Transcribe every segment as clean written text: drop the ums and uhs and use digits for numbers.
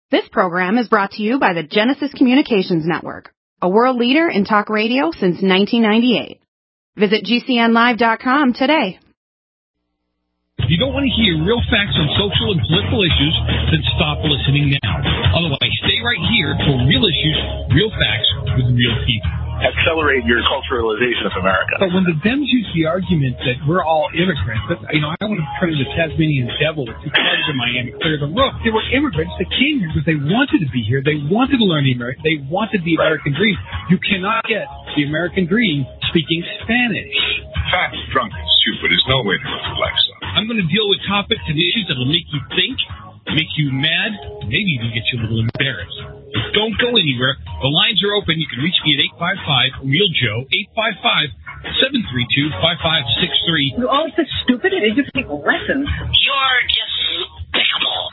This program is brought to you by the Genesis Communications Network, a world leader in talk radio since 1998. Visit GCNlive.com today. If you don't want to hear real facts on social and political issues, then stop listening now. Otherwise, stay right here for real issues, real facts with real people. Accelerate your culturalization of America. But when the Dems use the argument that we're all immigrants, that, I want to turn into the Tasmanian devil with two cars in Miami, clear the roof. They were immigrants that came here because they wanted to be here. They wanted to learn the American. They wanted the American dream. You cannot get the American dream speaking Spanish. Fat, drunk, and stupid is no way to live a lifestyle. I'm going to deal with topics and issues that will make you think, make you mad, maybe even get you a little embarrassed. But don't go anywhere. The lines are open. You can reach me at 855-REAL-JOE, 855-732-5563. You're all so stupid and you take lessons. You're despicable.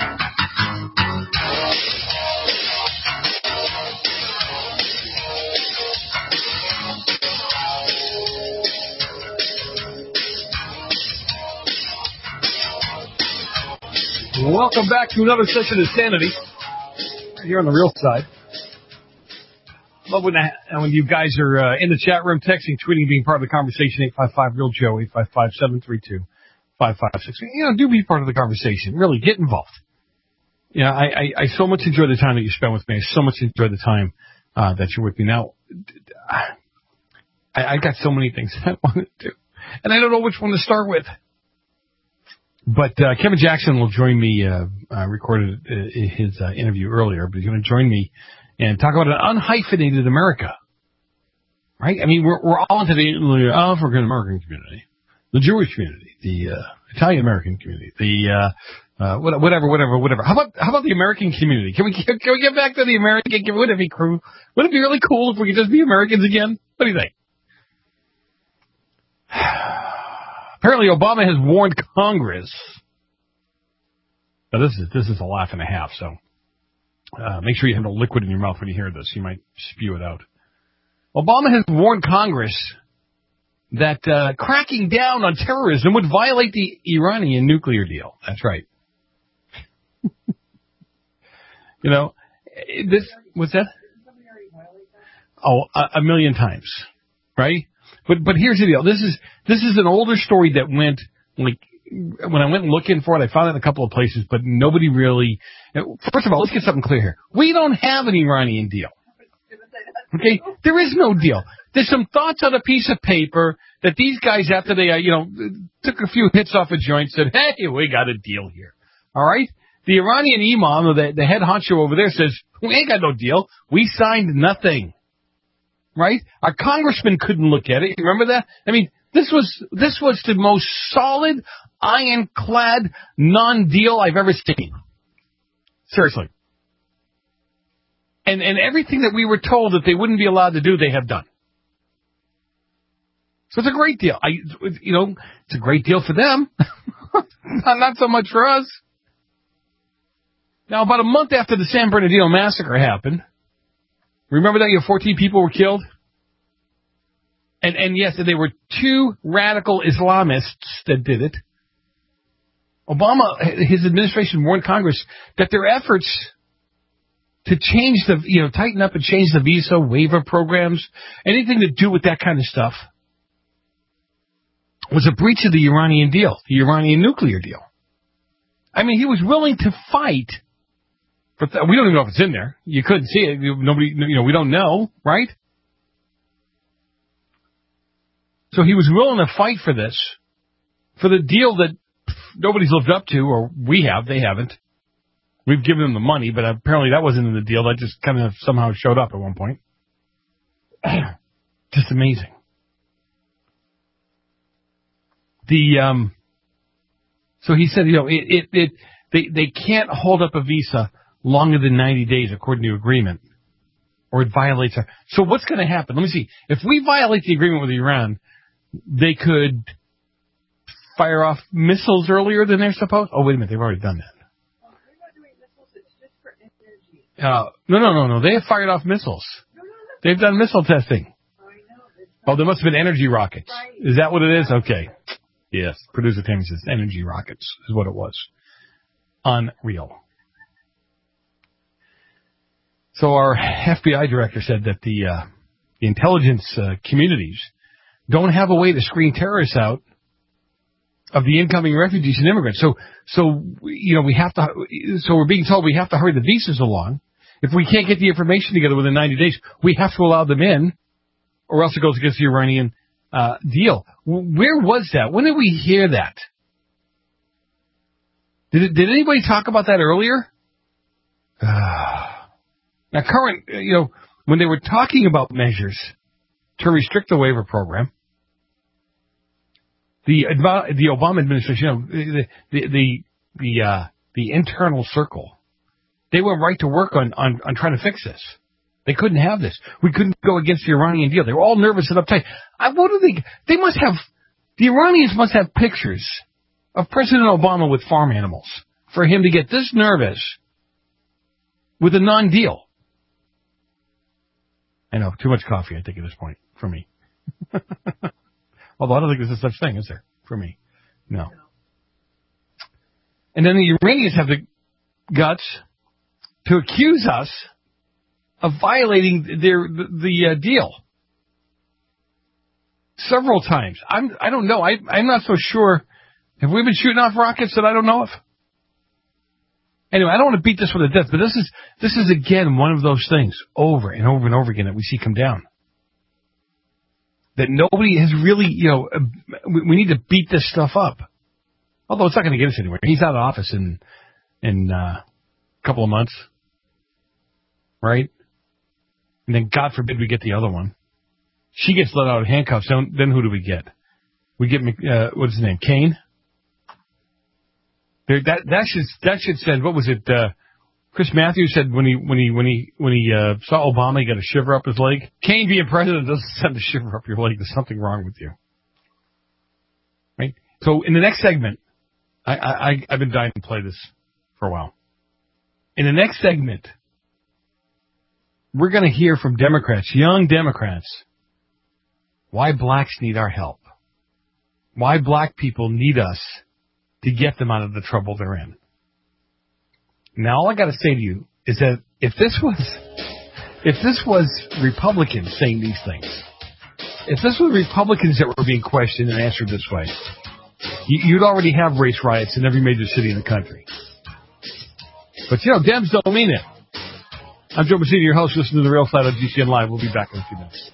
Welcome back to another session of Sanity here on the real side. Love when you guys are in the chat room, texting, tweeting, being part of the conversation. 855-REAL-JOE, 855-732-5563. Do be part of the conversation. Really, get involved. I so much enjoy the time that you spend with me. I so much enjoy the time that you're with me. Now, I got so many things I want to do, and I don't know which one to start with. But Kevin Jackson will join me, recorded his interview earlier, but he's going to join me and talk about an unhyphenated America. Right? I mean, we're all into the African-American community, the Jewish community, the Italian-American community, the whatever. How about the American community? Can we get back to the American community? Would it be really cool if we could just be Americans again? What do you think? Apparently, Obama has warned Congress. Now, this is a laugh and a half, so make sure you have no liquid in your mouth when you hear this. You might spew it out. Obama has warned Congress that cracking down on terrorism would violate the Iranian nuclear deal. That's right. What's that? Oh, a million times, right? But here's the deal. This is an older story that went, like, when I went looking for it, I found it in a couple of places, but nobody really. First of all, let's get something clear here. We don't have an Iranian deal. Okay? There is no deal. There's some thoughts on a piece of paper that these guys, after they, took a few hits off a joint, said, hey, we got a deal here. All right? The Iranian imam, or the head honcho over there, says, we ain't got no deal. We signed nothing. Right? Our congressman couldn't look at it. You remember that? I mean, this was the most solid, ironclad non-deal I've ever seen. Seriously. And everything that we were told that they wouldn't be allowed to do, they have done. So it's a great deal. It's a great deal for them. Not so much for us. Now, about a month after the San Bernardino massacre happened, remember that 14 people were killed? And yes, they were two radical Islamists that did it. Obama, his administration warned Congress that their efforts to change tighten up and change the visa waiver programs, anything to do with that kind of stuff, was a breach of the Iranian deal, the Iranian nuclear deal. I mean, he was willing to fight. We don't even know if it's in there. You couldn't see it. Nobody, we don't know, right? So he was willing to fight for this, for the deal that nobody's lived up to, or we have, they haven't. We've given them the money, but apparently that wasn't in the deal. That just kind of somehow showed up at one point. Just amazing. So he said, they can't hold up a visa longer than 90 days, according to agreement, or it violates our. So what's going to happen? Let me see. If we violate the agreement with Iran, they could fire off missiles earlier than they're supposed. Oh, wait a minute. They've already done that. They're not doing missiles. It's just for energy. No. They have fired off missiles. No. They've done missile testing. I know. Oh, there must have been energy rockets. Right. Is that what it is? Okay. Yes. Producer Tammy says energy rockets is what it was. Unreal. So our FBI director said that the intelligence communities don't have a way to screen terrorists out of the incoming refugees and immigrants. So we have to. So we're being told we have to hurry the visas along. If we can't get the information together within 90 days, we have to allow them in, or else it goes against the Iranian deal. Where was that? When did we hear that? Did anybody talk about that earlier? Now, when they were talking about measures to restrict the waiver program, the Obama administration, the internal circle, they went right to work on trying to fix this. They couldn't have this. We couldn't go against the Iranian deal. They were all nervous and uptight. They must have, the Iranians must have pictures of President Obama with farm animals for him to get this nervous with a non-deal. I know, too much coffee, I think, at this point, for me. Although I don't think there's a such thing, is there? For me. No. And then the Iranians have the guts to accuse us of violating the deal. Several times. I don't know. I'm not so sure. Have we been shooting off rockets that I don't know of? Anyway, I don't want to beat this one to death, but this is again one of those things over and over and over again that we see come down. That nobody has really, we need to beat this stuff up. Although it's not going to get us anywhere. He's out of office in a couple of months. Right? And then God forbid we get the other one. She gets let out of handcuffs. Then who do we get? We get, what's his name? Kane? That should send, what was it, Chris Matthews said when he saw Obama, he got a shiver up his leg. Kane being president doesn't send a shiver up your leg. There's something wrong with you. Right? So in the next segment, I've been dying to play this for a while. In the next segment, we're going to hear from Democrats, young Democrats, why blacks need our help. Why black people need us to get them out of the trouble they're in. Now, all I got to say to you is that if this was Republicans saying these things, if this was Republicans that were being questioned and answered this way, you'd already have race riots in every major city in the country. But, Dems don't mean it. I'm Joe Messina, your host. Listen to The Real Side on GCN Live. We'll be back in a few minutes.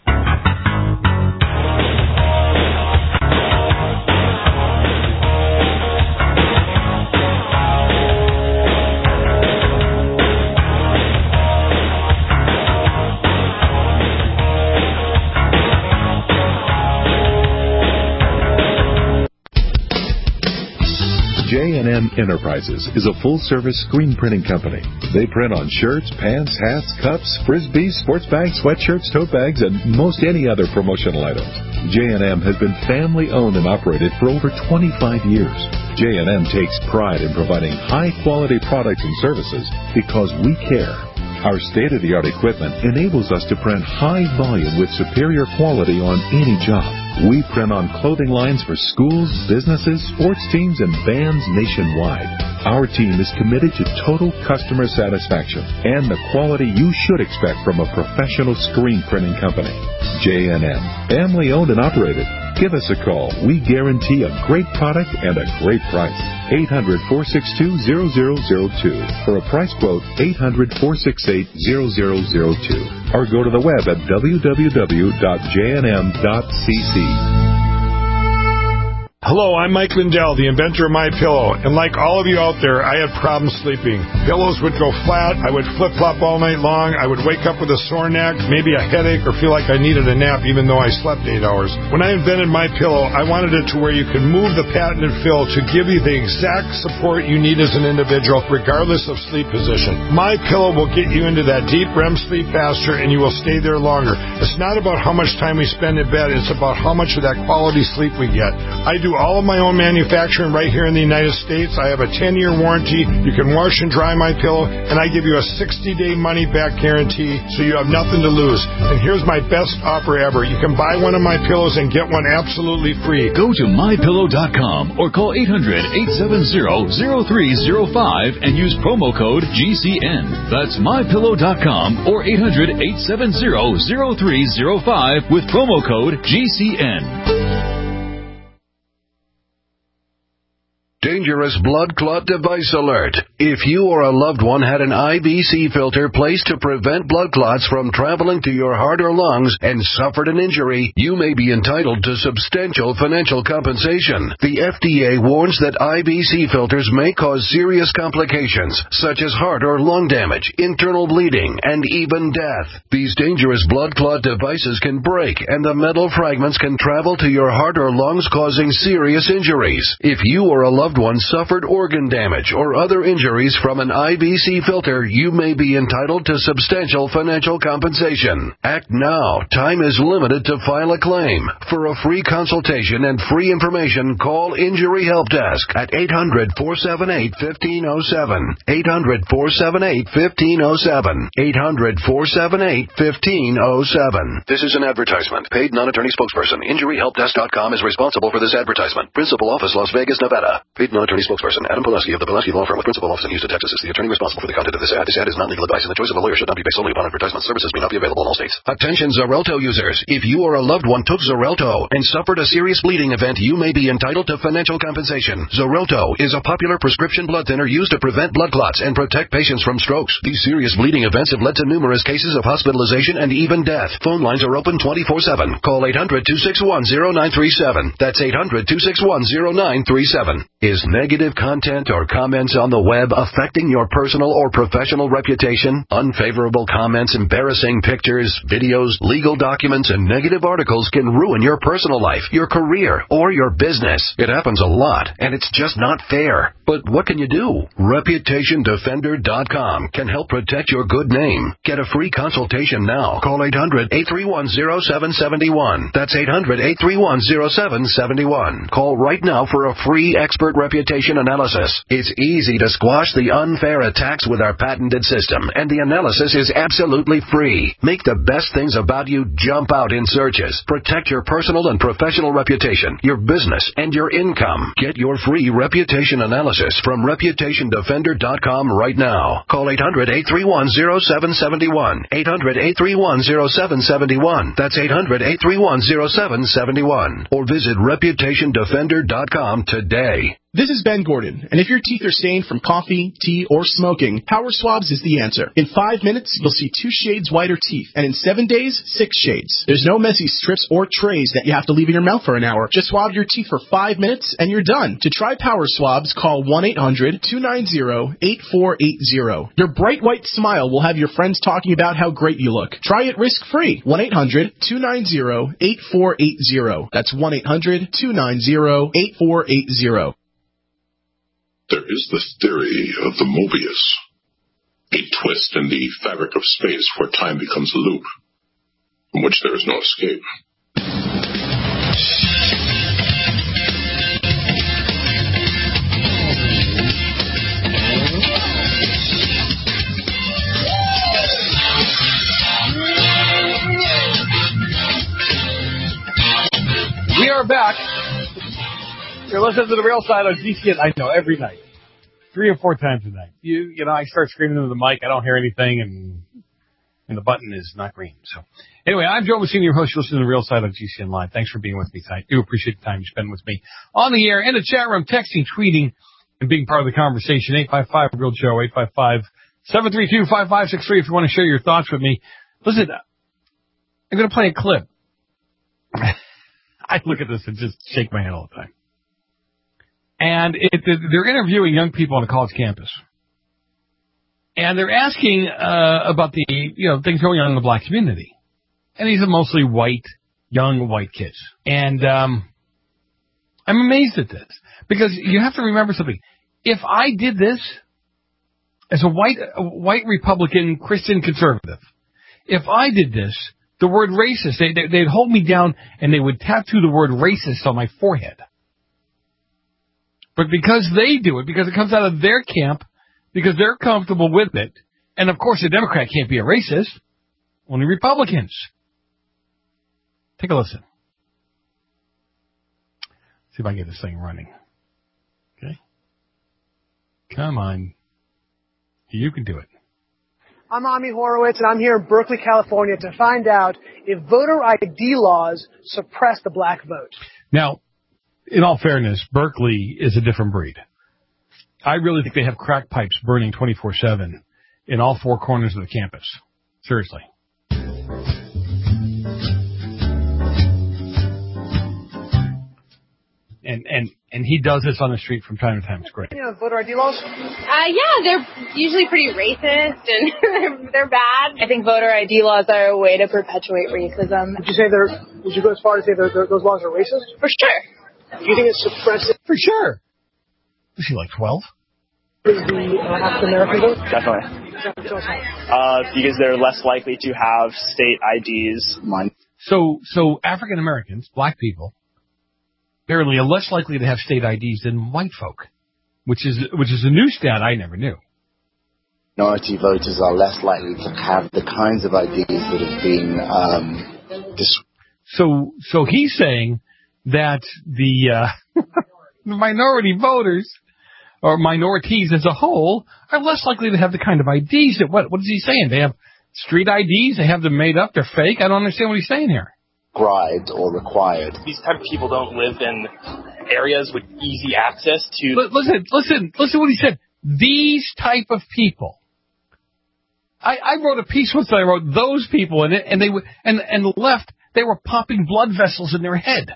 J&M Enterprises is a full-service screen printing company. They print on shirts, pants, hats, cups, frisbees, sports bags, sweatshirts, tote bags, and most any other promotional items. J&M has been family-owned and operated for over 25 years. J&M takes pride in providing high-quality products and services because we care. Our state-of-the-art equipment enables us to print high volume with superior quality on any job. We print on clothing lines for schools, businesses, sports teams, and bands nationwide. Our team is committed to total customer satisfaction and the quality you should expect from a professional screen printing company. J&M, family-owned and operated. Give us a call. We guarantee a great product and a great price. 800-462-0002. For a price quote, 800-468-0002. Or go to the web at www.jnm.cc. Hello, I'm Mike Lindell, the inventor of MyPillow, and like all of you out there, I had problems sleeping. Pillows would go flat, I would flip-flop all night long, I would wake up with a sore neck, maybe a headache, or feel like I needed a nap even though I slept 8 hours. When I invented MyPillow, I wanted it to where you could move the patented fill to give you the exact support you need as an individual, regardless of sleep position. MyPillow will get you into that deep REM sleep faster, and you will stay there longer. It's not about how much time we spend in bed, it's about how much of that quality sleep we get. I do do all of my own manufacturing right here in the United States. I have a 10-year warranty. You can wash and dry my pillow, and I give you a 60-day money-back guarantee, so you have nothing to lose. And here's my best offer ever. You can buy one of my pillows and get one absolutely free. Go to mypillow.com or call 800-870-0305 and use promo code GCN. That's mypillow.com or 800-870-0305 with promo code GCN. Dangerous blood clot device alert. If you or a loved one had an IBC filter placed to prevent blood clots from traveling to your heart or lungs and suffered an injury, you may be entitled to substantial financial compensation. The FDA warns that IBC filters may cause serious complications, such as heart or lung damage, internal bleeding, and even death. These dangerous blood clot devices can break, and the metal fragments can travel to your heart or lungs, causing serious injuries. If you or a loved one suffered organ damage or other injuries from an IBC filter, you may be entitled to substantial financial compensation. Act now. Time is limited to file a claim. For a free consultation and free information, call Injury Help Desk at 800-478-1507. 800-478-1507. 800-478-1507. This is an advertisement. Paid non-attorney spokesperson. InjuryHelpDesk.com is responsible for this advertisement. Principal office, Las Vegas, Nevada. Paid non-attorney spokesperson Adam Pulaski of the Pulaski Law Firm with principal office in Houston, Texas is the attorney responsible for the content of this ad. This ad is not legal advice, and the choice of a lawyer should not be based solely upon advertisement. Services may not be available in all states. Attention Xarelto users. If you or a loved one took Xarelto and suffered a serious bleeding event, you may be entitled to financial compensation. Xarelto is a popular prescription blood thinner used to prevent blood clots and protect patients from strokes. These serious bleeding events have led to numerous cases of hospitalization and even death. Phone lines are open 24/7. Call 800-261-0937. That's 800-261-0937. Is negative content or comments on the web affecting your personal or professional reputation? Unfavorable comments, embarrassing pictures, videos, legal documents, and negative articles can ruin your personal life, your career, or your business. It happens a lot, and it's just not fair. But what can you do? ReputationDefender.com can help protect your good name. Get a free consultation now. Call 800-831-0771. That's 800-831-0771. Call right now for a free expert reputation analysis. It's easy to squash the unfair attacks with our patented system, and the analysis is absolutely free. Make the best things about you jump out in searches. Protect your personal and professional reputation, your business, and your income. Get your free reputation analysis from ReputationDefender.com right now. Call 800-831-0771. 800-831-0771. That's 800-831-0771. Or visit ReputationDefender.com today. This is Ben Gordon, and if your teeth are stained from coffee, tea, or smoking, Power Swabs is the answer. In 5 minutes, you'll see 2 shades whiter teeth, and in 7 days, 6 shades. There's no messy strips or trays that you have to leave in your mouth for an hour. Just swab your teeth for 5 minutes, and you're done. To try Power Swabs, call 1-800-290-8480. Your bright white smile will have your friends talking about how great you look. Try it risk-free. 1-800-290-8480. That's 1-800-290-8480. There is the theory of the Mobius, a twist in the fabric of space where time becomes a loop, from which there is no escape. We are back. You're listening to The Real Side on GCN. I know, every night. 3 or 4 times a night. You know, I start screaming into the mic. I don't hear anything, and the button is not green. So, anyway, I'm Joe Messina, your host. You're listening to The Real Side on GCN Live. Thanks for being with me tonight. I do appreciate the time you spend with me on the air, in the chat room, texting, tweeting, and being part of the conversation. 855-REAL-JOE, 855-732-5563 if you want to share your thoughts with me. Listen, I'm going to play a clip. I look at this and just shake my head all the time. And they're interviewing young people on a college campus. And they're asking about the things going on in the black community. And these are mostly young white kids. And I'm amazed at this. Because you have to remember something. If I did this as a white Republican Christian conservative, if I did this, the word racist, they'd hold me down and they would tattoo the word racist on my forehead. But because they do it, because it comes out of their camp, because they're comfortable with it, and of course a Democrat can't be a racist, only Republicans. Take a listen. See if I can get this thing running. Okay? Come on. You can do it. I'm Ami Horowitz, and I'm here in Berkeley, California to find out if voter ID laws suppress the black vote. Now, in all fairness, Berkeley is a different breed. I really think they have crack pipes burning 24/7 in all four corners of the campus. Seriously. And he does this on the street from time to time. It's great. You know, voter ID laws? Yeah, they're usually pretty racist and they're bad. I think voter ID laws are a way to perpetuate racism. Would you go as far as say those laws are racist? For sure. Do you think it's suppressive? For sure. Is he like 12? Is the African American vote? Definitely. Because they're less likely to have state IDs. So African Americans, black people, apparently are less likely to have state IDs than white folk, which is a new stat I never knew. Minority voters are less likely to have the kinds of IDs that have been So he's saying that the minority voters or minorities as a whole are less likely to have the kind of IDs that what is he saying? They have street IDs, they have them made up, they're fake. I don't understand what he's saying here. Prescribed or required. These type of people don't live in areas with easy access to... Listen what he said. These type of people. I wrote a piece once that I wrote those people in it, and the left, they were popping blood vessels in their head.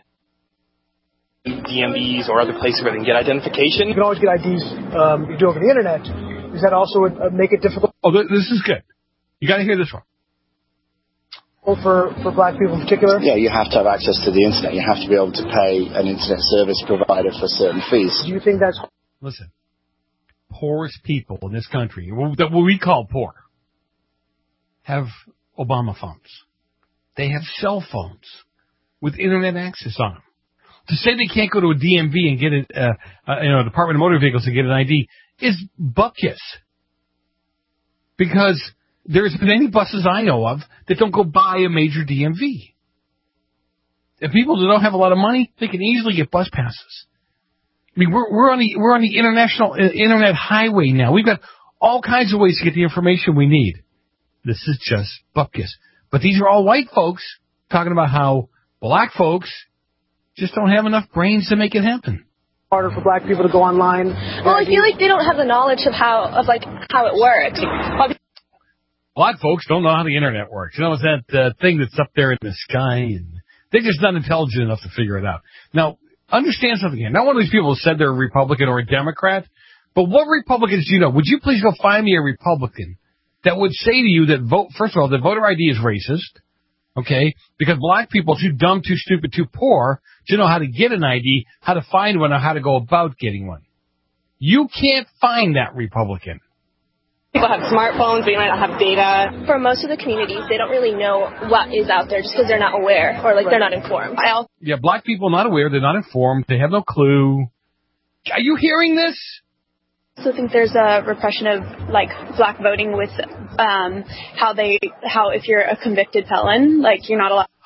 DMVs or other places where they can get identification. You can always get IDs you do over the internet. Does that also make it difficult? Oh, this is good. You got to hear this one. For black people in particular? Yeah, you have to have access to the internet. You have to be able to pay an internet service provider for certain fees. Do you think that's... Listen, poorest people in this country, what we call poor, have Obama phones. They have cell phones with internet access on them. To say they can't go to a DMV and get a Department of Motor Vehicles and get an ID is buckus. Because there's been any buses I know of that don't go by a major DMV. If people don't have a lot of money, they can easily get bus passes. I mean, we're on the international internet highway now. We've got all kinds of ways to get the information we need. This is just buckus. But these are all white folks talking about how black folks just don't have enough brains to make it happen. Harder for black people to go online. Well, I feel like they don't have the knowledge of how it works. Black folks don't know how the internet works. You know, it's that thing that's up there in the sky, and they're just not intelligent enough to figure it out. Now, understand something here. Not one of these people said they're a Republican or a Democrat, but what Republicans do you know? Would you please go find me a Republican that would say to you that first of all, that voter ID is racist, okay, because black people are too dumb, too stupid, too poor to know how to get an ID, how to find one, or how to go about getting one. You can't find that Republican. People have smartphones, but you might not have data. For most of the communities, they don't really know what is out there just because they're not aware or they're not informed. Yeah, black people not aware, they're not informed, they have no clue. Are you hearing this? I also think there's a repression of black voting with how if you're a convicted felon, you're not allowed.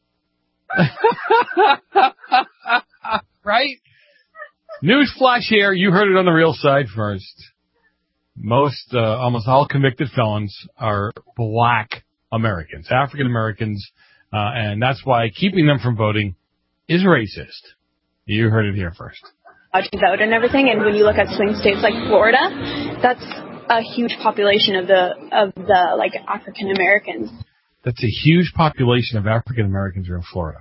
Right? Newsflash here, you heard it on the real side first. Almost all convicted felons are black Americans, African Americans, and that's why keeping them from voting is racist. You heard it here first. To vote and everything, and when you look at swing states like Florida, that's a huge population of the African Americans. That's a huge population of African Americans are in Florida.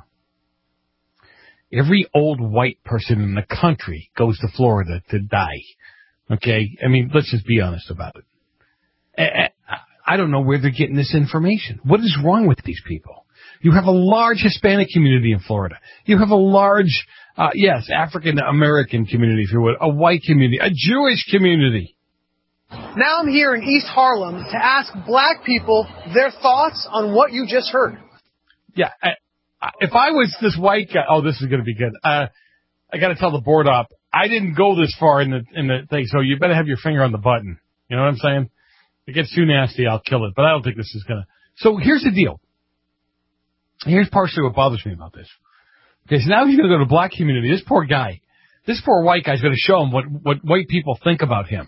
Every old white person in the country goes to Florida to die. Okay? I mean, let's just be honest about it. I don't know where they're getting this information. What is wrong with these people? You have a large Hispanic community in Florida. You have a large, African American community, if you would, a white community, a Jewish community. Now I'm here in East Harlem to ask black people their thoughts on what you just heard. Yeah, if I was this white guy, this is going to be good. I got to tell the board op, I didn't go this far in the thing, so you better have your finger on the button. You know what I'm saying? If it gets too nasty, I'll kill it. But I don't think this is gonna. So here's the deal. Here's partially what bothers me about this. Okay, so now he's gonna go to the black community. This poor white guy's gonna show him what white people think about him,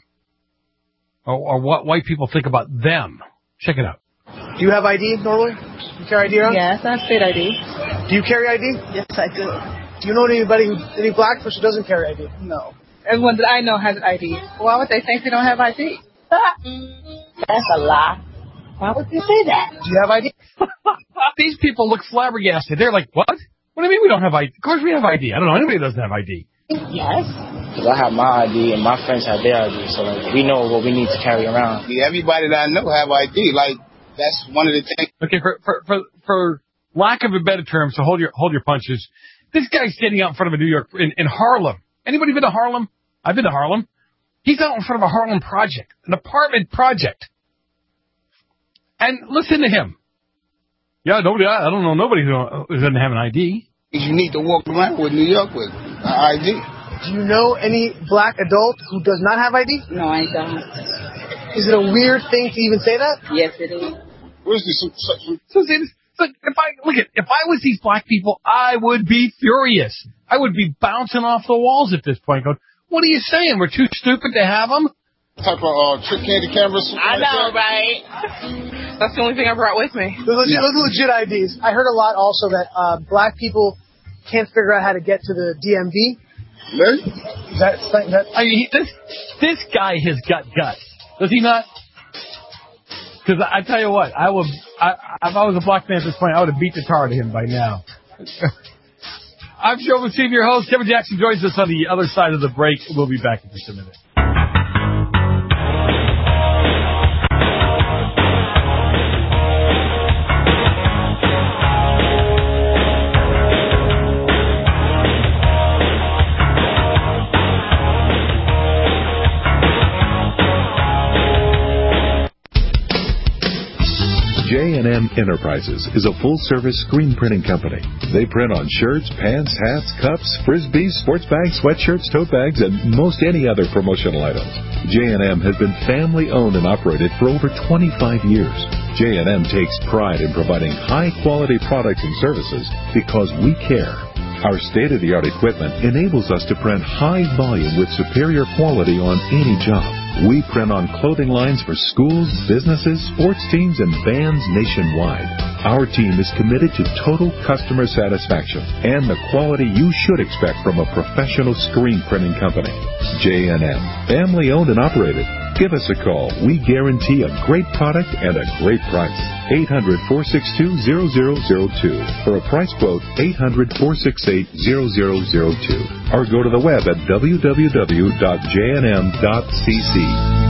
or what white people think about them. Check it out. Do you have ID normally? You carry ID around? Yes, I have state ID. Do you carry ID? Yes, I do. Do you know any black person who doesn't carry ID? No. Everyone that I know has ID. Why would they think they don't have ID? That's a lie. Why would they say that? Do you have ID? These people look flabbergasted. They're like, what? What do you mean we don't have ID? Of course we have ID. I don't know anybody that doesn't have ID. Yes. Because I have my ID and my friends have their ID, so like, we know what we need to carry around. Yeah, everybody that I know have ID. Like, that's one of the things. Okay, for lack of a better term, so hold your punches. This guy's standing out in front of a New York in Harlem. Anybody been to Harlem? I've been to Harlem. He's out in front of a Harlem project, an apartment project. And listen to him. Yeah, I don't know nobody who doesn't have an ID. You need to walk around with New York with an ID. Do you know any black adult who does not have ID? No, I don't. Is it a weird thing to even say that? Yes, it is. Where's this? So if I was these black people, I would be furious. I would be bouncing off the walls at this point going, what are you saying? We're too stupid to have them? Type of trick candy cameras. I know, right? That's the only thing I brought with me. Those are legit IDs. I heard a lot also that black people can't figure out how to get to the DMV. Really? I mean, this guy has got guts. Does he not? Because I tell you what, if I was a black man at this point, I would have beat the tar out of him by now. I'm Joe Steve, your host. Kevin Jackson joins us on the other side of the break. We'll be back in just a minute. J&M Enterprises is a full-service screen printing company. They print on shirts, pants, hats, cups, frisbees, sports bags, sweatshirts, tote bags, and most any other promotional items. J&M has been family-owned and operated for over 25 years. J&M takes pride in providing high-quality products and services because we care. Our state-of-the-art equipment enables us to print high volume with superior quality on any job. We print on clothing lines for schools, businesses, sports teams, and bands nationwide. Our team is committed to total customer satisfaction and the quality you should expect from a professional screen printing company. J&M, family owned and operated. Give us a call. We guarantee a great product and a great price. 800-462-0002. For a price quote, 800-468-0002. Or go to the web at www.jnm.cc.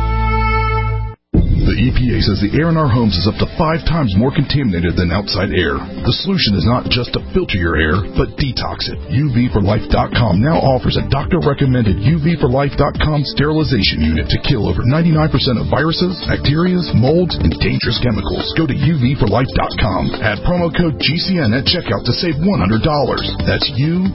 The EPA says the air in our homes is up to 5 times more contaminated than outside air. The solution is not just to filter your air, but detox it. UVforlife.com now offers a doctor-recommended UVforlife.com sterilization unit to kill over 99% of viruses, bacteria, molds, and dangerous chemicals. Go to UVforlife.com. Add promo code GCN at checkout to save $100. That's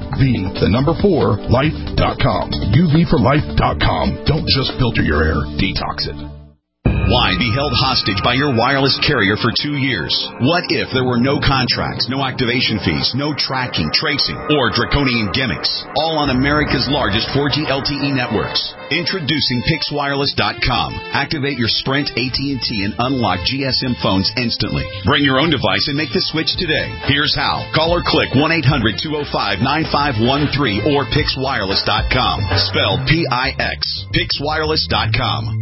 UV4life.com. UVforlife.com. Don't just filter your air, detox it. Why be held hostage by your wireless carrier for 2 years? What if there were no contracts, no activation fees, no tracking, tracing, or draconian gimmicks? All on America's largest 4G LTE networks. Introducing PixWireless.com. Activate your Sprint, AT&T, and unlock GSM phones instantly. Bring your own device and make the switch today. Here's how. Call or click 1-800-205-9513 or PixWireless.com. Spelled P-I-X. PixWireless.com.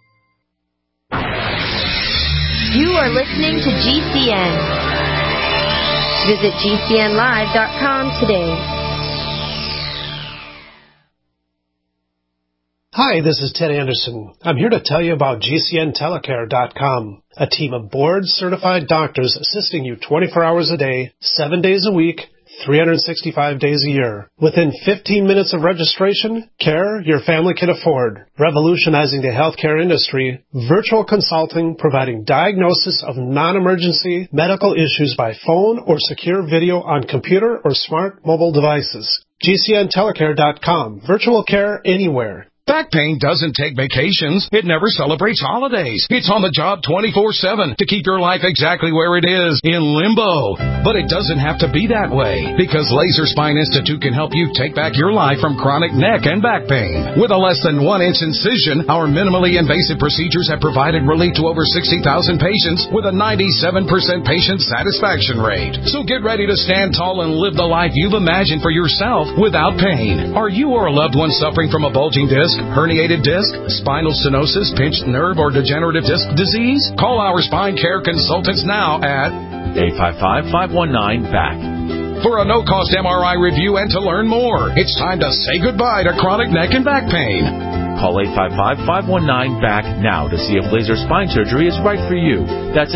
You are listening to GCN. Visit GCNlive.com today. Hi, this is Ted Anderson. I'm here to tell you about GCNtelecare.com, a team of board-certified doctors assisting you 24 hours a day, 7 days a week, 365 days a year. Within 15 minutes of registration, care your family can afford. Revolutionizing the healthcare industry, virtual consulting providing diagnosis of non-emergency medical issues by phone or secure video on computer or smart mobile devices. GCNtelecare.com. Virtual care anywhere. Back pain doesn't take vacations. It never celebrates holidays. It's on the job 24/7 to keep your life exactly where it is, in limbo. But it doesn't have to be that way, because Laser Spine Institute can help you take back your life from chronic neck and back pain. With a less than 1-inch incision, our minimally invasive procedures have provided relief to over 60,000 patients with a 97% patient satisfaction rate. So get ready to stand tall and live the life you've imagined for yourself without pain. Are you or a loved one suffering from a bulging disc, herniated disc, spinal stenosis, pinched nerve, or degenerative disc disease? Call our spine care consultants now at 855-519-BACK. For a no-cost MRI review and to learn more. It's time to say goodbye to chronic neck and back pain. Call 855-519-BACK now to see if laser spine surgery is right for you. That's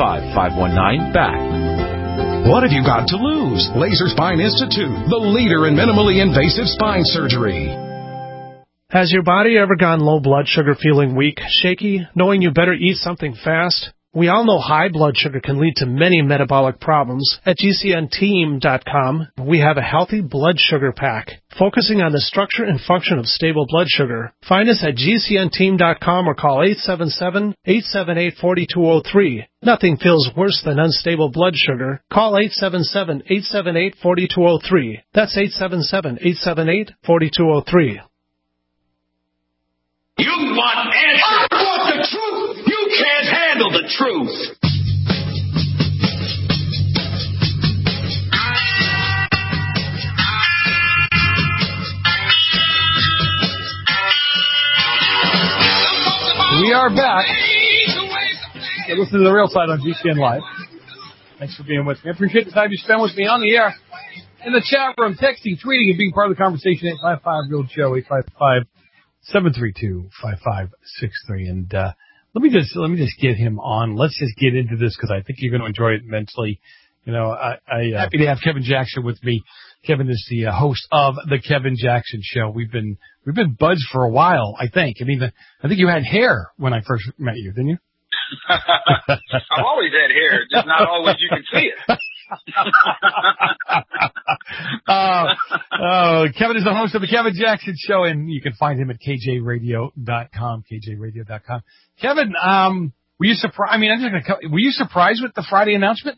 855-519-BACK. What have you got to lose? Laser Spine Institute, the leader in minimally invasive spine surgery. Has your body ever gone low blood sugar, feeling weak, shaky, knowing you better eat something fast? We all know high blood sugar can lead to many metabolic problems. At GCNteam.com, we have a healthy blood sugar pack, focusing on the structure and function of stable blood sugar. Find us at GCNteam.com or call 877-878-4203. Nothing feels worse than unstable blood sugar. Call 877-878-4203. That's 877-878-4203. You want answers. I want the truth. You can't handle the truth. We are back. So listen to The Real Side on GCN Live. Thanks for being with me. I appreciate the time you spend with me on the air, in the chat room, texting, tweeting, and being part of the conversation. 855-REAL-SHOW, 855-732-5563. And let me just get him on. Let's just get into this because I think you're going to enjoy it immensely. You know, I'm happy to have Kevin Jackson with me. Kevin is the host of the Kevin Jackson Show. We've been buds for a while, I think. I mean, I think you had hair when I first met you, didn't you? I've always had hair, just not always you can see it. Kevin is the host of the Kevin Jackson Show, and you can find him at kjradio.com, kjradio.com. Kevin, were you surprised? I mean, were you surprised with the Friday announcement?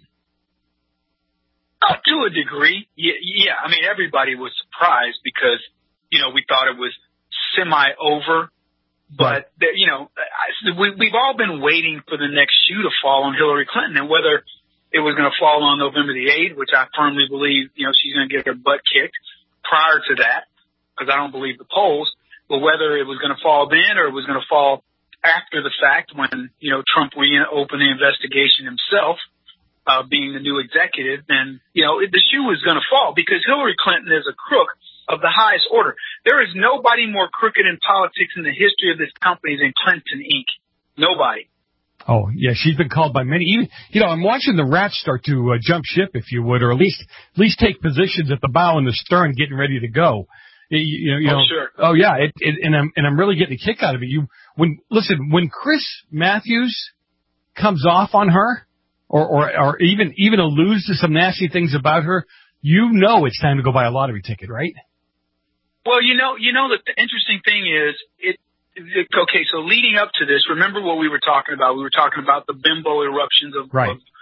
To a degree, yeah. I mean, everybody was surprised because, you know, we thought it was semi-over. But, you know, we've all been waiting for the next shoe to fall on Hillary Clinton, and whether it was going to fall on November the 8th, which I firmly believe, you know, she's going to get her butt kicked prior to that, because I don't believe the polls, but whether it was going to fall then or it was going to fall after the fact when, you know, Trump reopened the investigation himself, being the new executive, then, you know, the shoe was going to fall because Hillary Clinton is a crook of the highest order. There is nobody more crooked in politics in the history of this company than Clinton Inc. Nobody. Oh, yeah, she's been called by many. Even, you know, I'm watching the rats start to jump ship, if you would, or at least take positions at the bow and the stern, getting ready to go. You know, sure. Oh, yeah, and I'm really getting a kick out of it. When Chris Matthews comes off on her, or even alludes to some nasty things about her, you know it's time to go buy a lottery ticket, right? Well, you know that the interesting thing is okay, so leading up to this, remember what we were talking about? We were talking about the bimbo eruptions of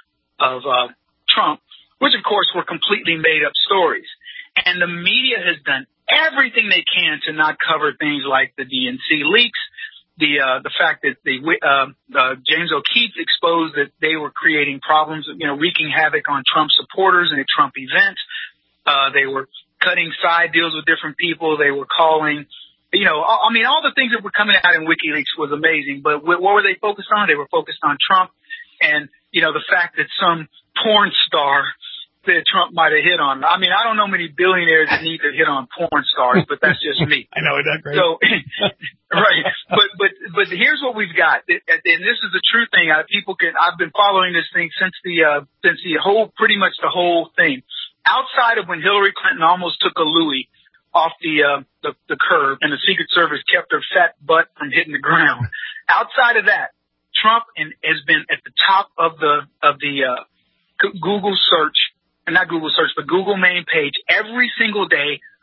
Trump, which of course were completely made up stories. And the media has done everything they can to not cover things like the DNC leaks, the fact that James O'Keefe exposed that they were creating problems, you know, wreaking havoc on Trump supporters and at Trump events. They were cutting side deals with different people. They were calling, you know, I mean, all the things that were coming out in WikiLeaks was amazing. But what were they focused on? They were focused on Trump and, you know, the fact that some porn star that Trump might have hit on. I mean, I don't know many billionaires that need to hit on porn stars, but that's just me. I know, isn't that great? So, right. But here's what we've got. And this is the true thing. I've been following this thing since pretty much the whole thing. Outside of when Hillary Clinton almost took a Louis off the curb and the Secret Service kept her fat butt from hitting the ground. Outside of that, Trump has been at the top of the Google search, and not Google search, but Google main page every single day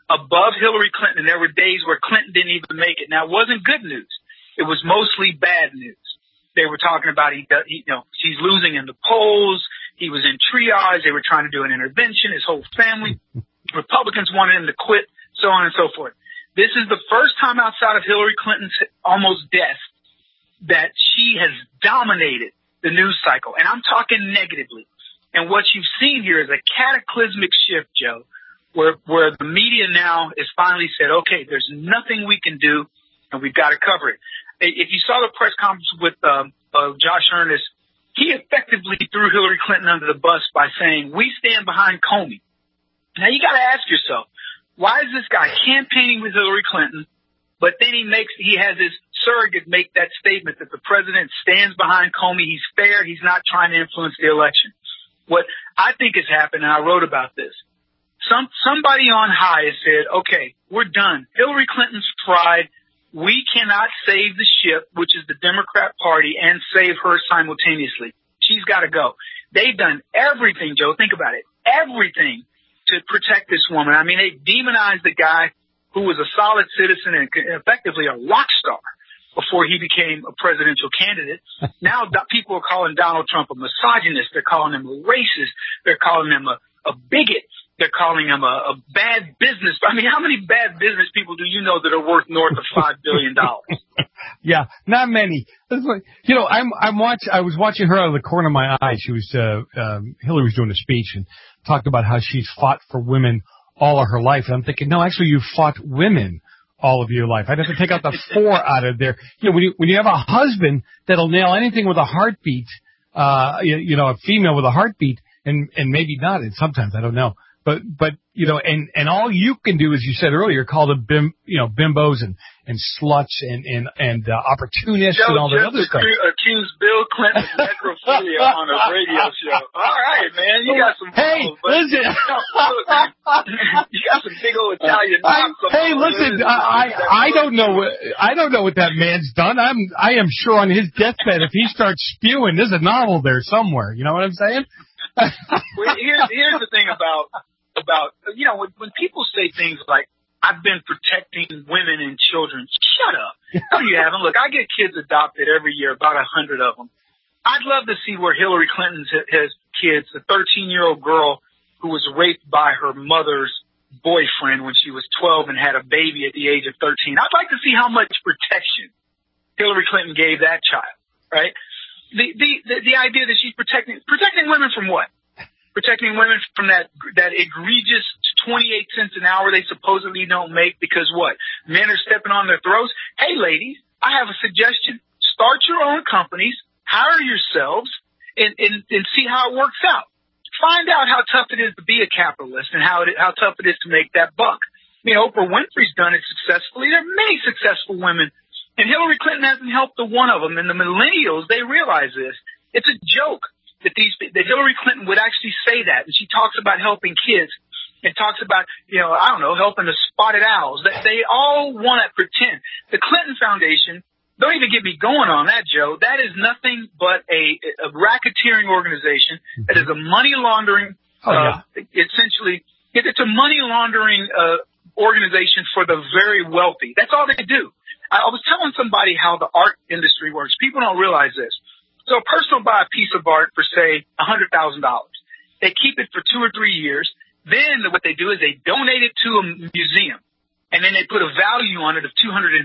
above Hillary Clinton. There were days where Clinton didn't even make it. Now, it wasn't good news. It was mostly bad news. They were talking about, he's losing in the polls. He was in triage. They were trying to do an intervention, his whole family. Republicans wanted him to quit, so on and so forth. This is the first time outside of Hillary Clinton's almost death that she has dominated the news cycle. And I'm talking negatively. And what you've seen here is a cataclysmic shift, Joe, where the media now is finally said, okay, there's nothing we can do, and we've got to cover it. If you saw the press conference with Josh Earnest, he effectively threw Hillary Clinton under the bus by saying, we stand behind Comey. Now, you got to ask yourself, why is this guy campaigning with Hillary Clinton, but then he has his surrogate make that statement that the president stands behind Comey, he's fair, he's not trying to influence the election. What I think has happened, and I wrote about this, somebody on high has said, okay, we're done. Hillary Clinton's tried. We cannot save the ship, which is the Democrat Party, and save her simultaneously. She's got to go. They've done everything, Joe. Think about it. Everything to protect this woman. I mean, they demonized the guy who was a solid citizen and effectively a rock star before he became a presidential candidate. Now people are calling Donald Trump a misogynist. They're calling him a racist. They're calling him a bigot. They're calling him a bad business. I mean, how many bad business people do you know that are worth north of $5 billion? Yeah, not many. You know, I was watching her out of the corner of my eye. She was, Hillary was doing a speech and talked about how she's fought for women all of her life. And I'm thinking, no, actually, you've fought women all of your life. I'd have to take out the 4 out of there. You know, when you have a husband that'll nail anything with a heartbeat, a female with a heartbeat, and maybe not, and sometimes, I don't know. But you know, and all you can do, as you said earlier, call them bimbos and sluts and opportunists and all that other stuff. Accuse Bill Clinton of necrophilia on a radio show. All right, man, you got some. Hey, listen, you got some big old Italian. Hey, listen, I don't know what that man's done. I am sure on his deathbed, if he starts spewing, there's a novel there somewhere. You know what I'm saying? Well, here's the thing about when people say things like, I've been protecting women and children, shut up. No, you haven't. Look, I get kids adopted every year, about 100 of them. I'd love to see where Hillary Clinton has kids, the 13-year-old girl who was raped by her mother's boyfriend when she was 12 and had a baby at the age of 13. I'd like to see how much protection Hillary Clinton gave that child, right? The idea that she's protecting women from what? Protecting women from that egregious 28 cents an hour they supposedly don't make because what? Men are stepping on their throats. Hey, ladies, I have a suggestion. Start your own companies, hire yourselves, and see how it works out. Find out how tough it is to be a capitalist and how tough it is to make that buck. I mean, Oprah Winfrey's done it successfully. There are many successful women. And Hillary Clinton hasn't helped the one of them. And the millennials, they realize this. It's a joke that Hillary Clinton would actually say that. And she talks about helping kids and talks about, helping the spotted owls. They all want to pretend. The Clinton Foundation, don't even get me going on that, Joe. That is nothing but a racketeering organization that is a money laundering, essentially, it's a money laundering organization for the very wealthy. That's all they do. I was telling somebody how the art industry works. People don't realize this. So a person will buy a piece of art for, say, $100,000. They keep it for 2 or 3 years. Then what they do is they donate it to a museum. And then they put a value on it of $250,000.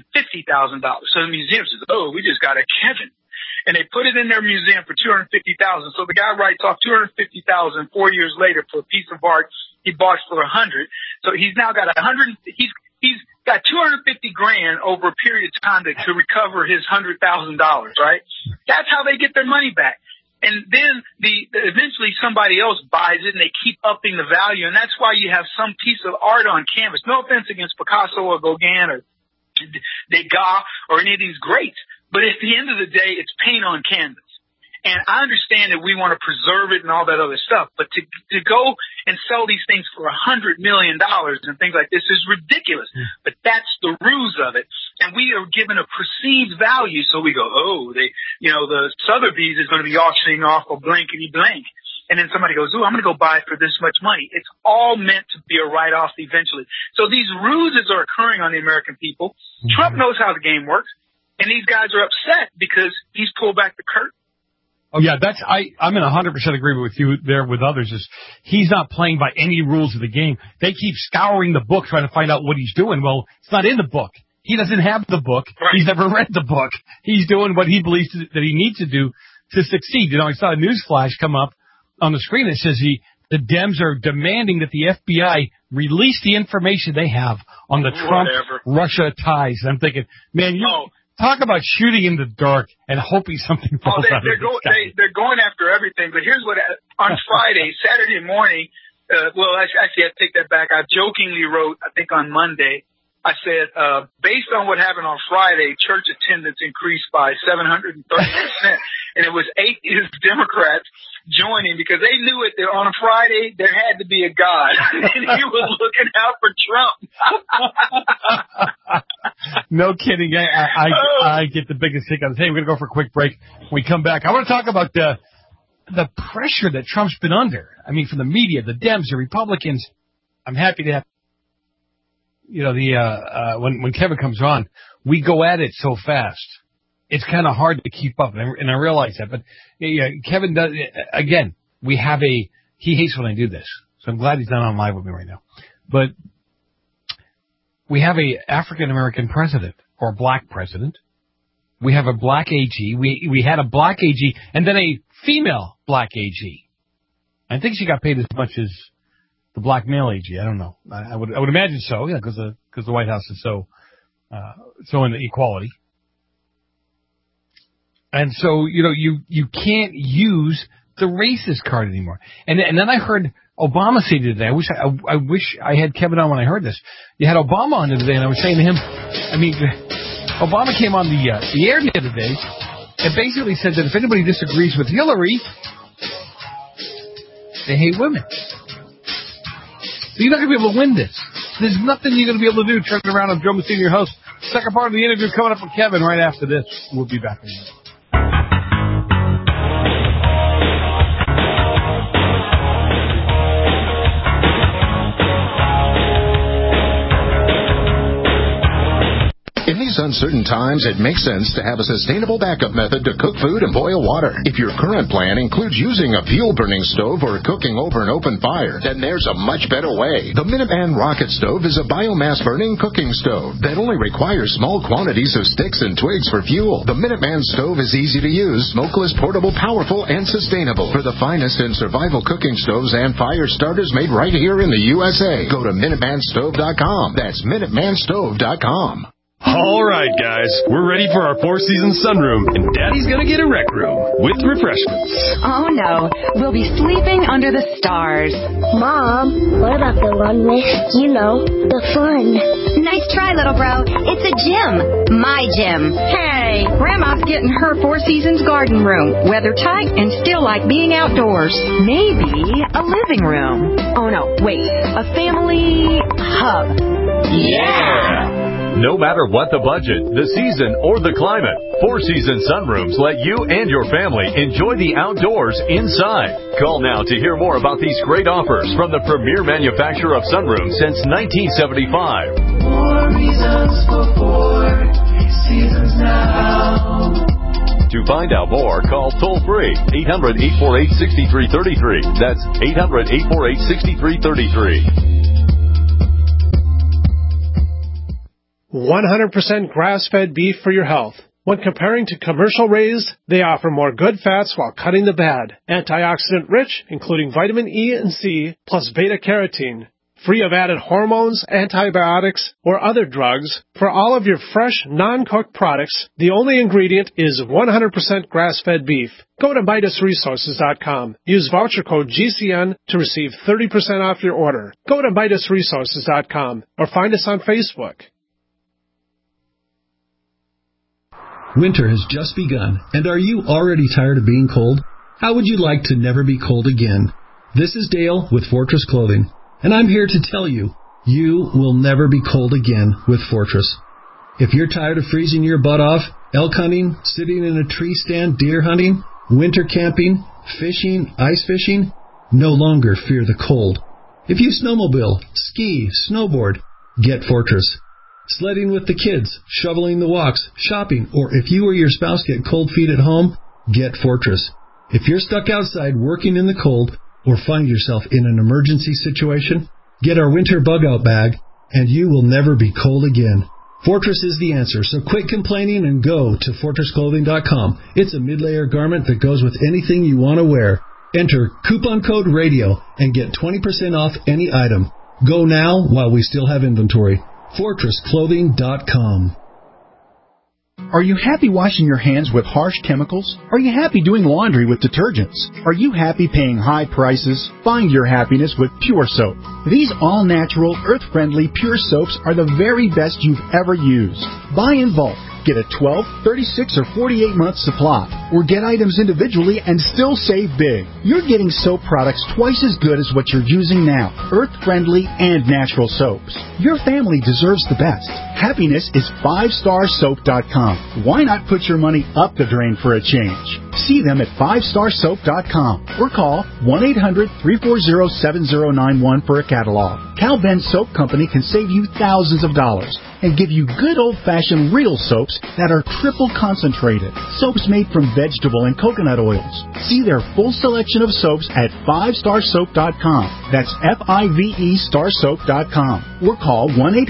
So the museum says, oh, we just got a Kevin. And they put it in their museum for $250,000. So the guy writes off $250,000 4 years later for a piece of art he bought for $100. So he's now got he's got $250,000 over a period of time to recover his $100,000, right? That's how they get their money back. And then eventually somebody else buys it and they keep upping the value. And that's why you have some piece of art on canvas. No offense against Picasso or Gauguin or Degas or any of these greats. But at the end of the day, it's paint on canvas. And I understand that we want to preserve it and all that other stuff, but to go and sell these things for $100 million and things like this is ridiculous. But that's the ruse of it. And we are given a perceived value. So we go, the Sotheby's is going to be auctioning off a blankety blank. and then somebody goes, ooh, I'm going to go buy it for this much money. It's all meant to be a write-off eventually. So these ruses are occurring on the American people. Mm-hmm. Trump knows how the game works, and these guys are upset because he's pulled back the curtain. Oh, yeah, I'm in 100% agreement with you there with others. Is he's not playing by any rules of the game. They keep scouring the book trying to find out what he's doing. Well, it's not in the book. He doesn't have the book. Right. He's never read the book. He's doing what he believes that he needs to do to succeed. You know, I saw a news flash come up on the screen that says the Dems are demanding that the FBI release the information they have on the Trump-Russia ties. And I'm thinking, man, talk about shooting in the dark and hoping something falls out of the sky. They're going after everything. But here's what, on Friday, Saturday morning, actually, I take that back. I jokingly wrote, I think on Monday, I said, based on what happened on Friday, church attendance increased by 730%. And it was 8 Democrats joining because they knew it that on a Friday there had to be a God. And he was looking out for Trump. No kidding. I get the biggest kick out of this. Hey, we're going to go for a quick break. When we come back, I want to talk about the pressure that Trump's been under. I mean, from the media, the Dems, the Republicans. I'm happy to have, when Kevin comes on, we go at it so fast. It's kind of hard to keep up, and I realize that. But Kevin does, again, he hates when I do this. So I'm glad he's not on live with me right now. But we have a African-American president, or black president. We have a black AG. We had a black AG, and then a female black AG. I think she got paid as much as the black male AG. I don't know. I would imagine so, yeah, because the White House is so in equality. And so, you can't use the racist card anymore. And then I heard Obama say today, I wish I had Kevin on when I heard this. You had Obama on today, and I was saying to him, Obama came on the air the other day and basically said that if anybody disagrees with Hillary, they hate women. So you're not going to be able to win this. There's nothing you're going to be able to do. Turn around. I'm Joe Messina, your host. Second part of the interview coming up with Kevin right after this. We'll be back in a minute. In these uncertain times, it makes sense to have a sustainable backup method to cook food and boil water. If your current plan includes using a fuel-burning stove or cooking over an open fire, then there's a much better way. The Minuteman Rocket Stove is a biomass-burning cooking stove that only requires small quantities of sticks and twigs for fuel. The Minuteman Stove is easy to use, smokeless, portable, powerful, and sustainable. For the finest in survival cooking stoves and fire starters made right here in the USA, go to MinutemanStove.com. That's MinutemanStove.com. All right, guys, we're ready for our Four Seasons sunroom, and Daddy's gonna get a rec room with refreshments. Oh, no. We'll be sleeping under the stars. Mom, what about the one with, the fun? Nice try, little bro. It's a gym. My gym. Hey, Grandma's getting her Four Seasons garden room. Weather tight and still like being outdoors. Maybe a living room. Oh, no, wait. A family hub. Yeah! No matter what the budget, the season, or the climate, Four Seasons sunrooms let you and your family enjoy the outdoors inside. Call now to hear more about these great offers from the premier manufacturer of sunrooms since 1975. More reasons for Four Seasons now. To find out more, call toll-free 800-848-6333. That's 800-848-6333. 100% grass-fed beef for your health. When comparing to commercial raised, they offer more good fats while cutting the bad. Antioxidant rich, including vitamin E and C, plus beta-carotene. Free of added hormones, antibiotics, or other drugs. For all of your fresh, non-cooked products, the only ingredient is 100% grass-fed beef. Go to MidasResources.com. Use voucher code GCN to receive 30% off your order. Go to MidasResources.com or find us on Facebook. Winter has just begun, and are you already tired of being cold? How would you like to never be cold again? This is Dale with Fortress Clothing, and I'm here to tell you, you will never be cold again with Fortress. If you're tired of freezing your butt off, elk hunting, sitting in a tree stand deer hunting, winter camping, fishing, ice fishing, no longer fear the cold. If you snowmobile, ski, snowboard, get Fortress. Sledding with the kids, shoveling the walks, shopping, or if you or your spouse get cold feet at home, get Fortress. If you're stuck outside working in the cold or find yourself in an emergency situation, get our winter bug-out bag, and you will never be cold again. Fortress is the answer, so quit complaining and go to FortressClothing.com. It's a mid-layer garment that goes with anything you want to wear. Enter coupon code RADIO and get 20% off any item. Go now while we still have inventory. FortressClothing.com. Are you happy washing your hands with harsh chemicals? Are you happy doing laundry with detergents? Are you happy paying high prices? Find your happiness with Pure Soap. These all-natural, earth-friendly Pure Soaps are the very best you've ever used. Buy in bulk. Get a 12, 36, or 48-month supply, or get items individually and still save big. You're getting soap products twice as good as what you're using now, earth-friendly and natural soaps. Your family deserves the best. Happiness is 5starsoap.com. Why not put your money up the drain for a change? See them at 5starsoap.com or call 1-800-340-7091 for a catalog. Cal Ben Soap Company can save you thousands of dollars and give you good old-fashioned real soaps that are triple concentrated. Soaps made from vegetable and coconut oils. See their full selection of soaps at 5starsoap.com. That's F-I-V-E starsoap.com. Or call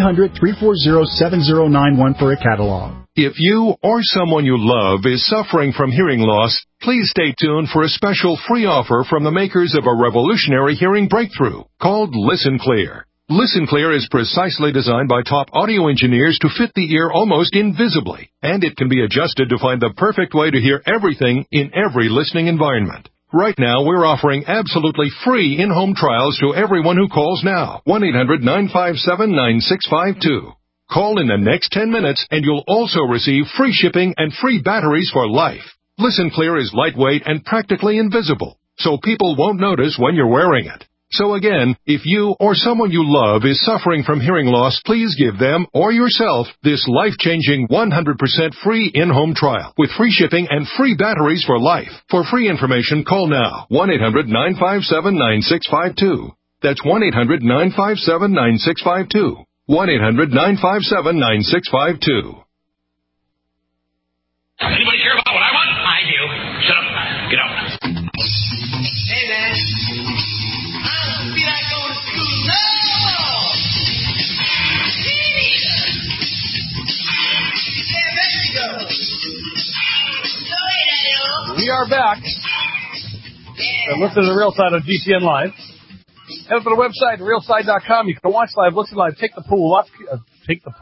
1-800-340-7091 for a catalog. If you or someone you love is suffering from hearing loss, please stay tuned for a special free offer from the makers of a revolutionary hearing breakthrough called Listen Clear. Listen Clear is precisely designed by top audio engineers to fit the ear almost invisibly, and it can be adjusted to find the perfect way to hear everything in every listening environment. Right now, we're offering absolutely free in-home trials to everyone who calls now. 1-800-957-9652. Call in the next 10 minutes, and you'll also receive free shipping and free batteries for life. Listen Clear is lightweight and practically invisible, so people won't notice when you're wearing it. So again, if you or someone you love is suffering from hearing loss, please give them or yourself this life-changing 100% free in-home trial with free shipping and free batteries for life. For free information, call now. 1-800-957-9652. That's 1-800-957-9652. 1-800-957-9652. Anybody care about what I want? I do. Shut up. Get out. Hey, man. I don't feel like going to school no more. Me neither. Hey, Mexico. So, hey, Daddy. We are back. And listen to The Real Side on GCN Live. Head to the website, realside.com. You can watch live, listen live, take the poll. Take the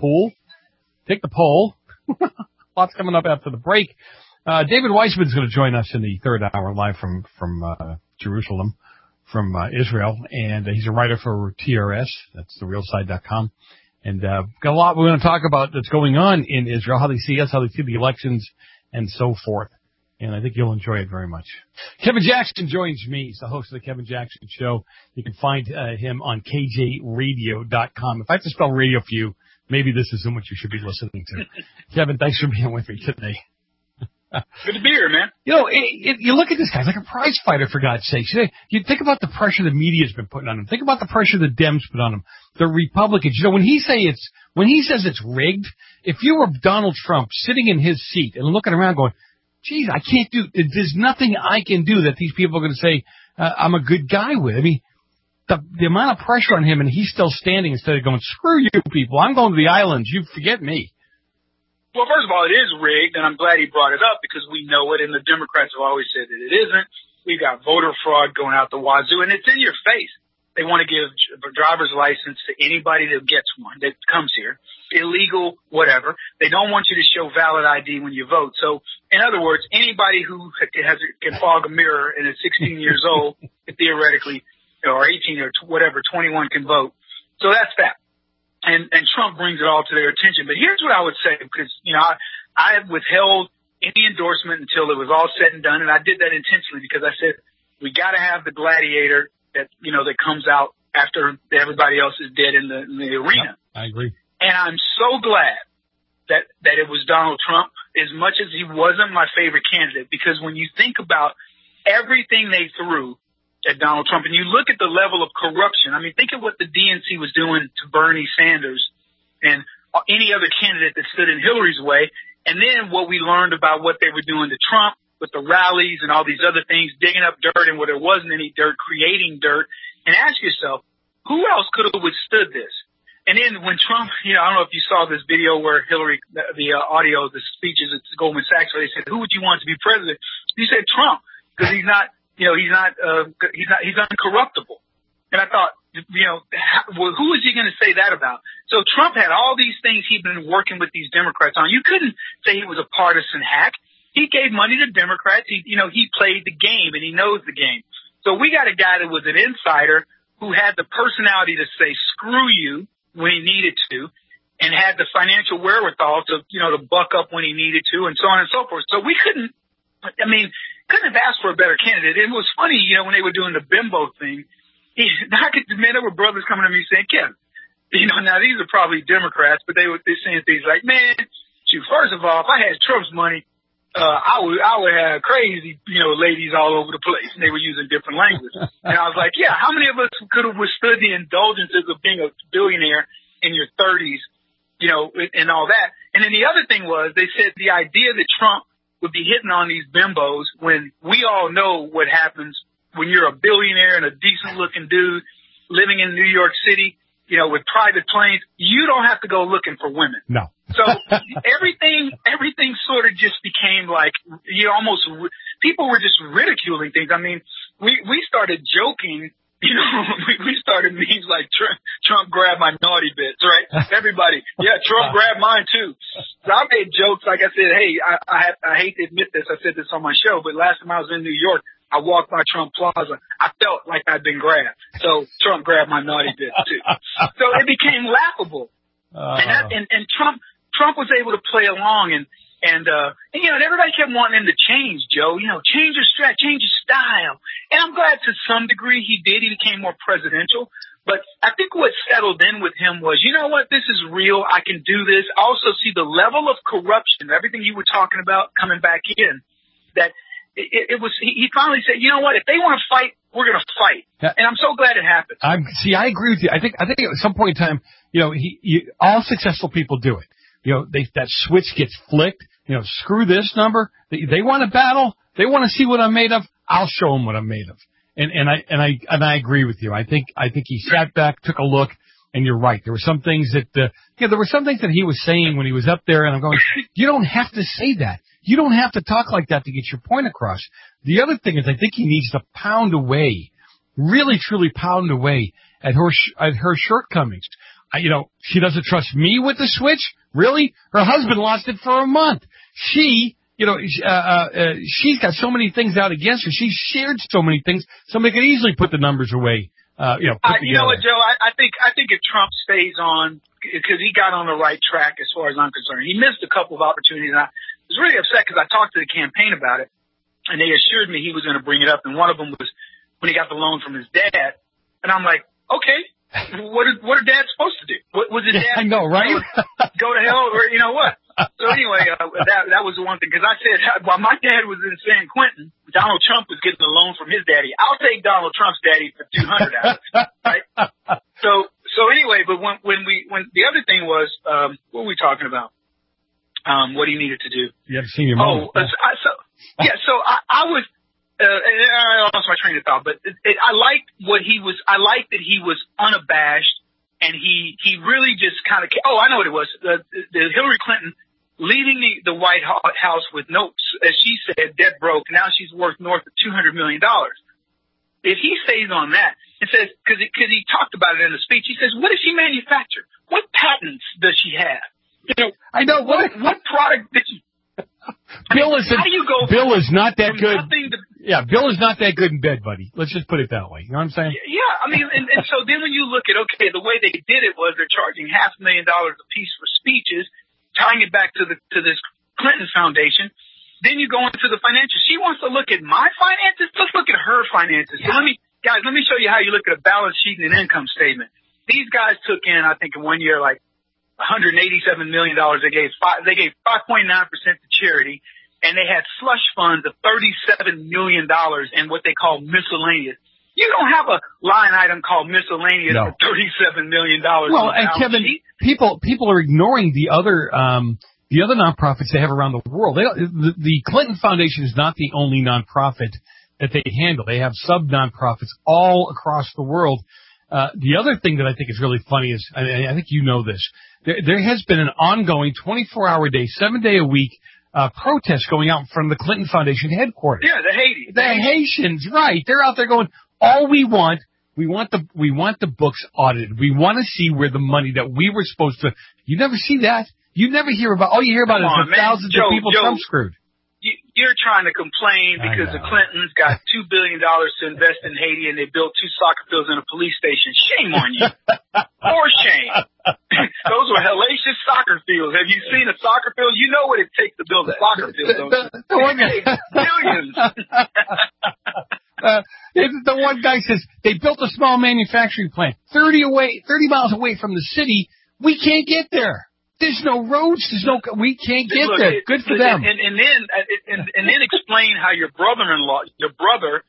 poll. Lots coming up after the break. David Weissman's going to join us in the third hour live from Jerusalem, from Israel. And he's a writer for TRS. That's therealside.com. And got a lot we're going to talk about that's going on in Israel, how they see us, how they see the elections, and so forth. And I think you'll enjoy it very much. Kevin Jackson joins me. He's the host of the Kevin Jackson Show. You can find him on KJRadio.com. If I have to spell radio for you, maybe this isn't what you should be listening to. Kevin, thanks for being with me today. Good to be here, man. You know, you look at this guy, he's like a prize fighter, for God's sake. You think about the pressure the media's been putting on him. Think about the pressure the Dems put on him, the Republicans. You know, when he says it's rigged, if you were Donald Trump sitting in his seat and looking around going, geez, I can't there's nothing I can do that these people are going to say I'm a good guy with. I mean, the amount of pressure on him, and he's still standing instead of going, screw you people, I'm going to the islands, you forget me. Well, first of all, it is rigged, and I'm glad he brought it up because we know it, and the Democrats have always said that it isn't. We've got voter fraud going out the wazoo, and it's in your face. They want to give a driver's license to anybody that gets one that comes here. Illegal, whatever. They don't want you to show valid ID when you vote. So, in other words, anybody who can fog a mirror and is 16 years old, theoretically, or 18 or whatever, 21 can vote. So that's that. And Trump brings it all to their attention. But here's what I would say, because, you know, I withheld any endorsement until it was all said and done. And I did that intentionally because I said, we got to have the gladiator that, you know, that comes out after everybody else is dead in the arena. Yep, I agree. And I'm so glad that it was Donald Trump, as much as he wasn't my favorite candidate, because when you think about everything they threw at Donald Trump. And you look at the level of corruption. I mean, think of what the DNC was doing to Bernie Sanders and any other candidate that stood in Hillary's way. And then what we learned about what they were doing to Trump with the rallies and all these other things, digging up dirt and where there wasn't any dirt, creating dirt. And ask yourself, who else could have withstood this? And then when Trump, I don't know if you saw this video where Hillary, the audio, the speeches at Goldman Sachs, where they said, who would you want to be president? He said Trump, because he's uncorruptible. And I thought, who is he going to say that about? So Trump had all these things he'd been working with these Democrats on. You couldn't say he was a partisan hack. He gave money to Democrats. He played the game and he knows the game. So we got a guy that was an insider who had the personality to say screw you when he needed to, and had the financial wherewithal to buck up when he needed to, and so on and so forth. So we couldn't have asked for a better candidate. It was funny, when they were doing the bimbo thing, there were brothers coming to me saying, Kevin, now these are probably Democrats, but they're saying things like, man, shoot, first of all, if I had Trump's money, I would have crazy, ladies all over the place. And they were using different language. And I was like, yeah, how many of us could have withstood the indulgences of being a billionaire in your 30s, and all that? And then the other thing was, they said the idea that Trump would be hitting on these bimbos when we all know what happens when you're a billionaire and a decent looking dude living in New York City, with private planes. You don't have to go looking for women. No. So everything sort of just became like, people were just ridiculing things. I mean, we started joking, we started memes like Trump grabbed my naughty bits, right? Everybody, yeah, Trump grabbed mine too. So I made jokes like I said, hey, I hate to admit this, I said this on my show, but last time I was in New York, I walked by Trump Plaza. I felt like I'd been grabbed. So Trump grabbed my naughty bits too. So it became laughable. And Trump was able to play along and everybody kept wanting him to change, Joe, change your strat, change your style. And I'm glad to some degree he did. He became more presidential. But I think what settled in with him was, you know what, this is real. I can do this. I also see the level of corruption, everything you were talking about coming back in, that he finally said, you know what, if they want to fight, we're going to fight. Yeah. And I'm so glad it happened. I agree with you. I think at some point in time, all successful people do it. That switch gets flicked. Screw this number. They want to battle. They want to see what I'm made of. I'll show them what I'm made of. And I agree with you. I think he sat back, took a look, and you're right. There were some things that he was saying when he was up there, and I'm going, you don't have to say that. You don't have to talk like that to get your point across. The other thing is, I think he needs to pound away, really truly pound away at her shortcomings. She doesn't trust me with the switch. Really? Her husband lost it for a month. She's got so many things out against her. She's shared so many things. Somebody could easily put the numbers away. You know what, Joe? I think if Trump stays on, because he got on the right track as far as I'm concerned. He missed a couple of opportunities. And I was really upset because I talked to the campaign about it, and they assured me he was going to bring it up. And one of them was when he got the loan from his dad. And I'm like, okay. What are dads supposed to do? What was his dad? I know, right? Go to hell, or what? So anyway, that was the one thing, because I said, while my dad was in San Quentin, Donald Trump was getting a loan from his daddy. I'll take Donald Trump's daddy for $200 out of it, right? So anyway, but when the other thing was, what were we talking about? What he needed to do. You haven't seen your mom. So I was. I lost my train of thought, but I liked I liked that he was unabashed, and he really just kind of. Oh, I know what it was. The Hillary Clinton leaving the White House with no, as she said, debt broke. Now she's worth north of $200 million. If he stays on that and says, because he talked about it in the speech, he says, what does she manufacture? What patents does she have? I know what product did she? Bill is not that good. Bill is not that good in bed, buddy. Let's just put it that way. You know what I'm saying? Yeah, I mean, and so then when you look at, the way they did it was they're charging $500,000 a piece for speeches, tying it back to this Clinton Foundation. Then you go into the financials. She wants to look at my finances. Let's look at her finances. Yeah. So let me show you how you look at a balance sheet and an income statement. These guys took in, I think in 1 year, like $187 million. They gave 5.9% to charity, and they had slush funds of $37 million in what they call miscellaneous. You don't have a line item called miscellaneous for $37 million. Well, and Kevin, people are ignoring the other nonprofits they have around the world. The Clinton Foundation is not the only nonprofit that they handle. They have sub-nonprofits all across the world. The other thing that I think is really funny is, I think you know this, there has been an ongoing 24-hour day, 7-day-a-week protest going out in front of the Clinton Foundation headquarters. Yeah, the Haitians, right. They're out there going, all we want the books audited. We want to see where the money that we were supposed to. You never see that. You never hear about. All you hear about is the thousands of people Trump screwed. You're trying to complain because the Clintons got $2 billion to invest in Haiti and they built 2 soccer fields and a police station. Shame on you. More shame. Those were hellacious soccer fields. Have you seen a soccer field? You know what it takes to build a soccer field, don't you? Billions. The one guy says they built a small manufacturing plant 30 miles away from the city. We can't get there. There's no roads. We can't get there. Good for them. And then explain how your brother-in-law, your brother,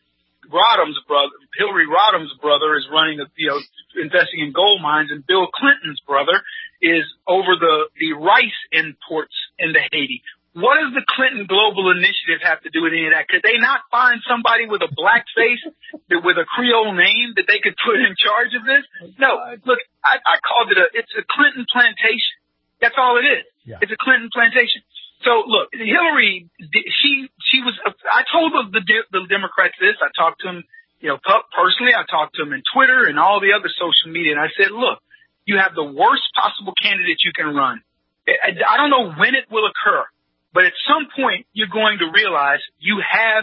Hillary Rodham's brother, is running investing in gold mines, and Bill Clinton's brother is over the rice imports into Haiti. What does the Clinton Global Initiative have to do with any of that? Could they not find somebody with a black face, with a Creole name that they could put in charge of this? No. Look, I called it it's a Clinton plantation. That's all it is. Yeah. It's a Clinton plantation. So look, Hillary, she was. I told the Democrats this. I talked to them, personally. I talked to them in Twitter and all the other social media, and I said, look, you have the worst possible candidate you can run. I don't know when it will occur, but at some point you're going to realize you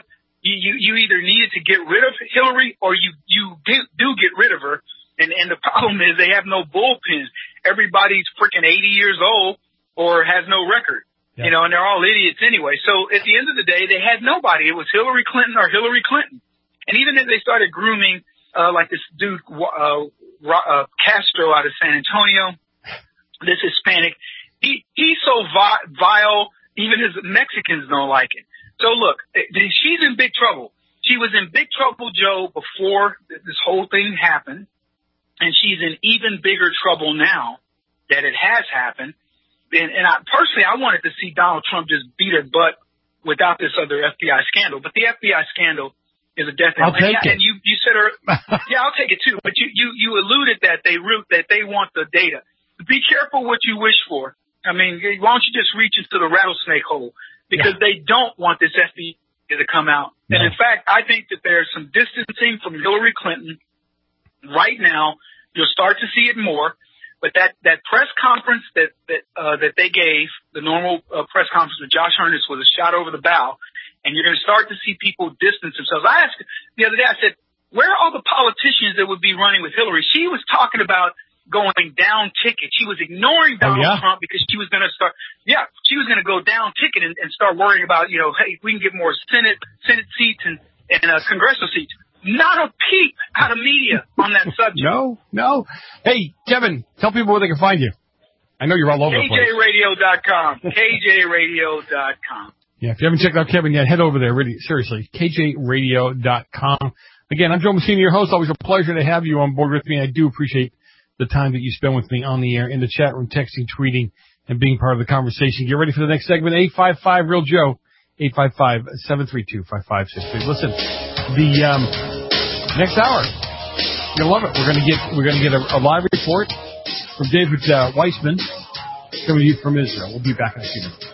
either needed to get rid of Hillary or you do get rid of her. And the problem is they have no bullpen. Everybody's freaking 80 years old or has no record, and they're all idiots anyway. So at the end of the day, they had nobody. It was Hillary Clinton or Hillary Clinton. And even if they started grooming, like this dude, Castro out of San Antonio, this Hispanic, he's so vile, even his Mexicans don't like it. So look, she's in big trouble. She was in big trouble, Joe, before this whole thing happened. And she's in even bigger trouble now that it has happened. And I wanted to see Donald Trump just beat her butt without this other FBI scandal. But the FBI scandal is a death I'll take it. And you said, yeah, I'll take it too. But you alluded that they want the data. Be careful what you wish for. I mean, why don't you just reach into the rattlesnake hole? Because they don't want this FBI to come out. No. And in fact, I think that there's some distancing from Hillary Clinton right now. You'll start to see it more, but that press conference that they gave, the normal press conference with Josh Earnest, was a shot over the bow, and you're going to start to see people distance themselves. I asked the other day, I said, where are all the politicians that would be running with Hillary? She was talking about going down ticket. She was ignoring Donald Trump because she was going to start. Yeah, she was going to go down ticket and start worrying about, hey, we can get more Senate seats and congressional seats. Not a peep out of media on that subject. No. Hey, Kevin, tell people where they can find you. I know you're all over the place. KJRadio.com. KJRadio.com. Yeah, if you haven't checked out Kevin yet, head over there. Really, seriously. KJRadio.com. Again, I'm Joe Messina, your host. Always a pleasure to have you on board with me. I do appreciate the time that you spend with me on the air, in the chat room, texting, tweeting, and being part of the conversation. Get ready for the next segment. 855-REAL-JOE. 855-732-5563. Listen, the next hour, you'll love it. We're gonna get a live report from David Weissman coming to you from Israel. We'll be back in a few minutes.